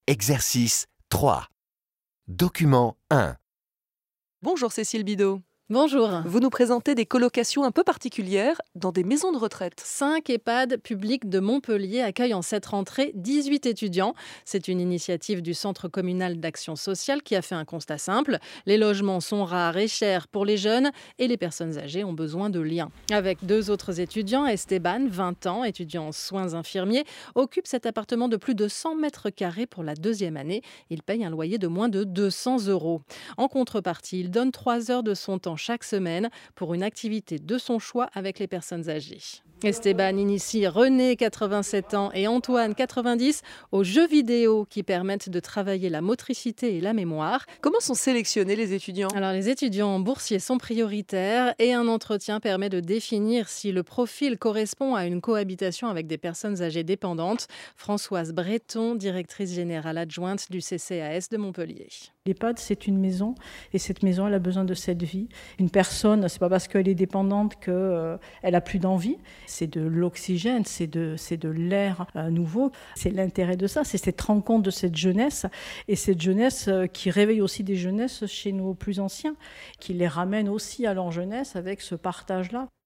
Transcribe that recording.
Exercice 3. Document 1. Bonjour Cécile Bidot. Bonjour. Vous nous présentez des colocations un peu particulières dans des maisons de retraite. 5 EHPAD publics de Montpellier accueillent en cette rentrée 18 étudiants. C'est une initiative du Centre communal d'action sociale qui a fait un constat simple. Les logements sont rares et chers pour les jeunes et les personnes âgées ont besoin de liens. Avec 2 autres étudiants, Esteban, 20 ans, étudiant en soins infirmiers, occupe cet appartement de plus de 100 mètres carrés pour la 2e année. Il paye un loyer de moins de 200 €. En contrepartie, il donne 3 heures de son temps chaque semaine pour une activité de son choix avec les personnes âgées. Esteban initie René, 87 ans, et Antoine, 90, aux jeux vidéo qui permettent de travailler la motricité et la mémoire. Comment sont sélectionnés les étudiants ? Alors, les étudiants boursiers sont prioritaires et un entretien permet de définir si le profil correspond à une cohabitation avec des personnes âgées dépendantes. Françoise Breton, directrice générale adjointe du CCAS de Montpellier. L'EHPAD, c'est une maison et cette maison, elle a besoin de cette vie. Une personne, c'est pas parce qu'elle est dépendante qu'elle a plus d'envie. C'est de l'oxygène, c'est de l'air nouveau. C'est l'intérêt de ça, c'est cette rencontre de cette jeunesse et cette jeunesse qui réveille aussi des jeunesses chez nos plus anciens, qui les ramène aussi à leur jeunesse avec ce partage-là.